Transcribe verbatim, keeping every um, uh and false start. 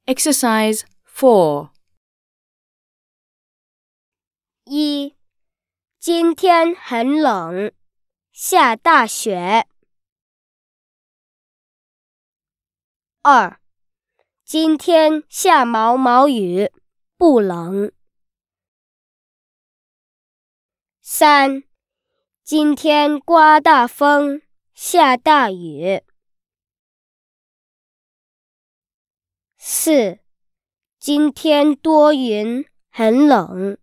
Exercise four. 一、今天很冷，下大雪。二、今天下毛毛雨，不冷。三、今天刮大风，下大雨。四、今天多云，很冷。